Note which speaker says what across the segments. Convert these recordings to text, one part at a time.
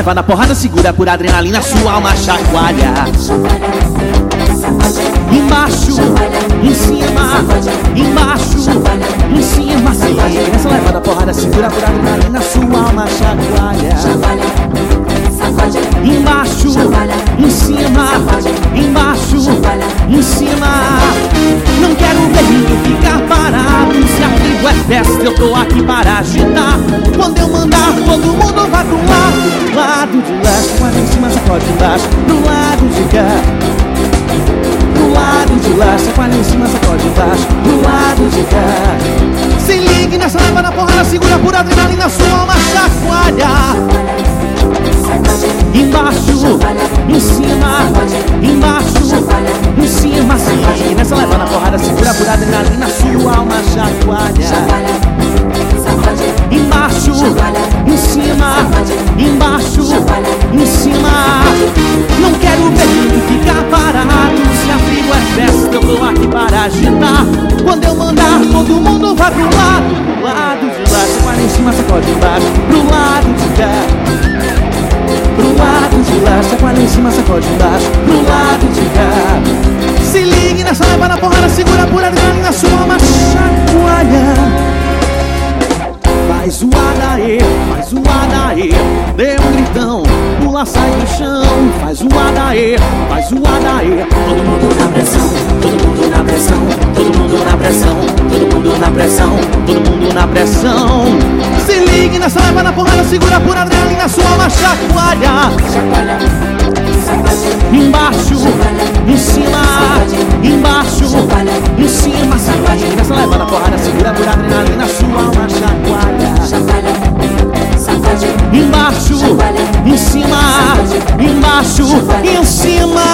Speaker 1: leva na porrada, segura por adrenalina, sua alma chacoalha. Embaixo, em cima, embaixo, em cima. Se liga nessa leva na porrada, segura por adrenalina, sua alma chacoalha. Embaixo, em cima, embaixo, em cima. Não quero ver ninguém ficar parado. Se a tribo é festa, eu tô aqui para agitar. Quando eu mandar, todo mundo vai pro lado. Lado de leste, quase em cima, sacode embaixo. Pro lado de cá. Pro lado de leste, quase em cima, sacode embaixo. Pro lado de cá. Se ligue nessa leva na porrada, segura por adrenalina, sua alma chacoalha. Embaixo, em cima, embaixo, em cima. Se ligue nessa leva na porrada, segura por adrenalina, sua alma chacoalha. Embaixo, em cima, embaixo, em cima. Não quero ver ninguém ficar parado. Se a tribo é festa, eu tô aqui para agitar. Quando eu mandar, todo mundo vai pro lado. Pro lado de lá, sacode em cima, sacode embaixo. Pro lado de cá. Pro lado de lá, sacode em cima, sacode embaixo. Pro lado de cá. Se ligue nessa leva na porrada, segura por adrenalina, sua alma chacoalha. Faz o adaê, faz o adaê, dê um gritão, pula, sai do chão. Faz o adaê, faz o adaê. Todo mundo na pressão, todo mundo na pressão, todo mundo na pressão, todo mundo na pressão, todo mundo na pressão. Se ligue nessa leva na porrada, segura por adrenalina, sua alma chacoalha. Embaixo, em cima, embaixo, em cima. Se ligue nessa leva na porrada, segura por adrenalina, sua alma chacoalha. Embaixo, em cima, embaixo, em cima.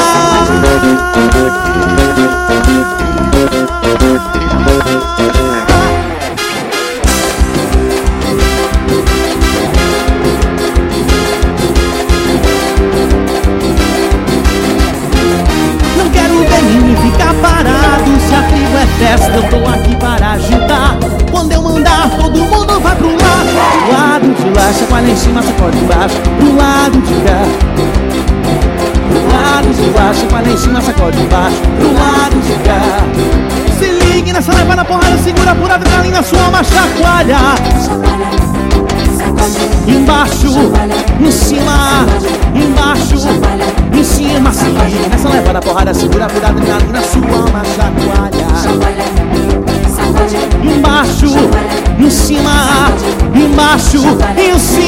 Speaker 1: Não quero ver ninguém ficar parado. Se a tribo é festa, eu tô aqui para agitar. Quando eu mandar, todo mundo vai pro lado. Pro lado de lá, chacoalha em cima, sacode embaixo. Pro lado de cá. Pro lado de lá, chacoalha em cima, sacode embaixo. Pro lado de cá. Se ligue nessa leva na porrada, segura por adrenalina, sua alma chacoalha. Embaixo, em cima, embaixo, em cima. Se ligue nessa leva na porrada, segura por adrenalina, sua alma chacoalha. Embaixo, em cima, embaixo, em cima.